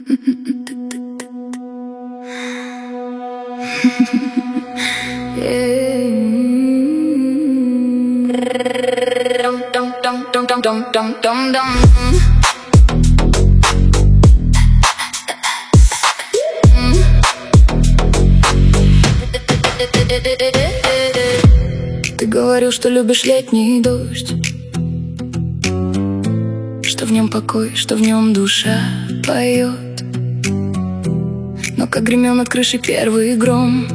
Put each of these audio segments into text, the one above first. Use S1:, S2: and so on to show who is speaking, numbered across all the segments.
S1: Ты говорил, что любишь летний дождь, что в нем покой, что в нем душа поет. Но как гремел над крышей первый гром,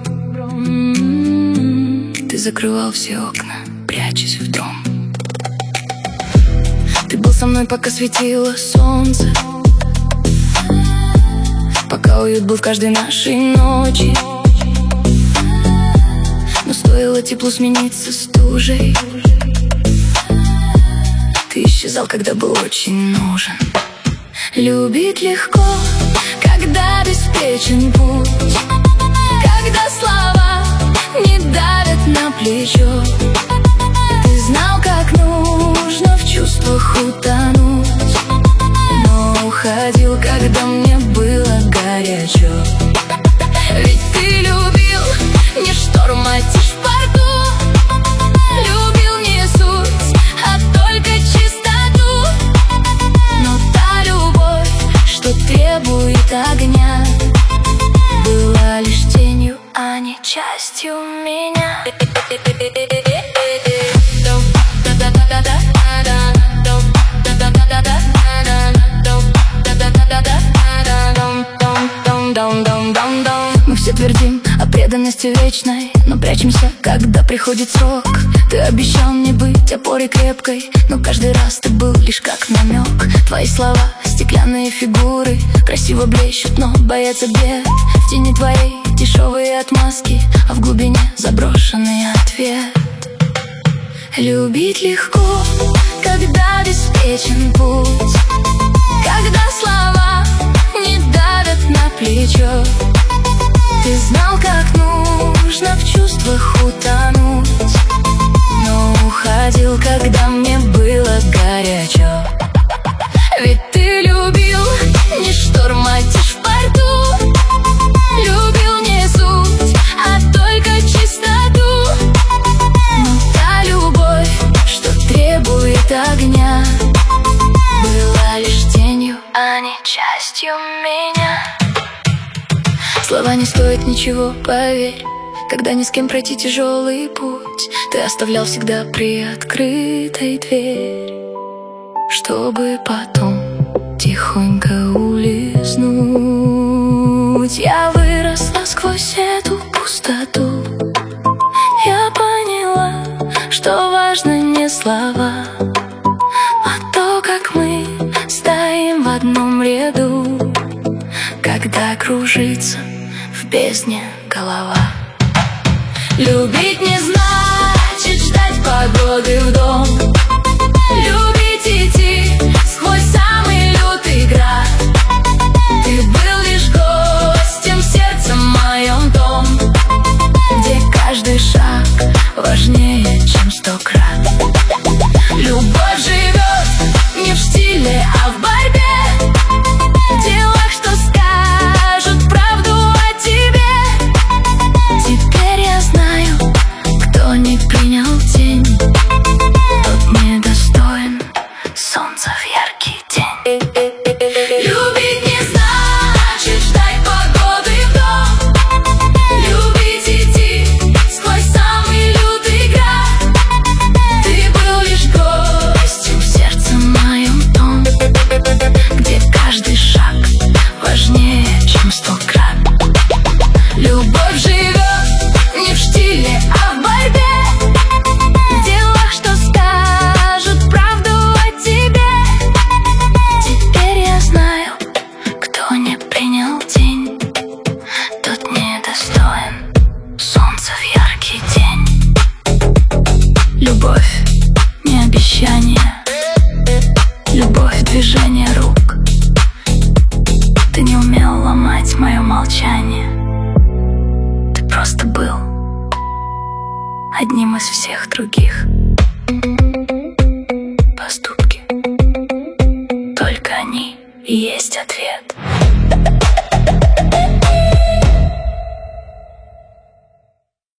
S1: ты закрывал все окна, прячась в дом. Ты был со мной, пока светило солнце, пока уют был в каждой нашей ночи. Но стоило теплу смениться стужей, ты исчезал, когда был очень нужен. Любить легко, когда беспечен путь, когда слова не давят на плечо. Ты знал, как нужно в чувствах утонуть, но уходил, когда мне было горячо. Ведь ты любил не шторм, а тишь в порту, любил не суть, а только чистоту. Но та любовь, что требует огня, была лишь тенью, а не частью меня. Мы все твердим о преданности вечной, но прячемся, когда приходит срок. Ты обещал мне быть опорой крепкой, но каждый раз ты был лишь как намек. Твои слова, стеклянные фигуры, красиво блещут, но боятся бед. В тени твоей дешевые отмазки, а в глубине заброшенный ответ. Любить легко, когда беспечен путь, когда слова не давят на плечо. Ты знал, как нужно в чувствах утонуть, но уходил, когда мне было горячо. Ведь ты любил не шторм, а тишь в порту, любил не суть, а только чистоту. Но та любовь, что требует огня, была лишь тенью, а не частью меня. Слова не стоят ничего, поверь, когда ни с кем пройти тяжелый путь. Ты оставлял всегда приоткрытой дверь, чтобы потом тихонько улизнуть. Я выросла сквозь эту пустоту, я поняла, что важно не слова, а то, как мы стоим в одном ряду, когда кружится в бездне голова. Любить не значит ждать погоды в дом, любить идти сквозь самый лютый град. Ты был лишь гостем в сердце моем том, где каждый шаг важнее, чем 100 крат. Любовь живет не в стиле, а в борьбе, в делах, что скажут правду о тебе. Теперь я знаю, кто не принял тень, тот недостоин солнца в яркий день. Любить не значит ждать погоды в дом, любить идти сквозь самый лютый град. Ты был лишь гостем в сердце моем том, где каждый шаг важнее, чем 100 крат. Любовь живет не в штиле, а в борьбе, в делах, что скажут правду о тебе. Теперь я знаю, кто не принял день, тот недостоин солнца в яркий день. Любовь не обещание, любовь движение рук. Ты не умел ломать мое молчание, ты просто был одним из всех других. Поступки, только они есть ответ.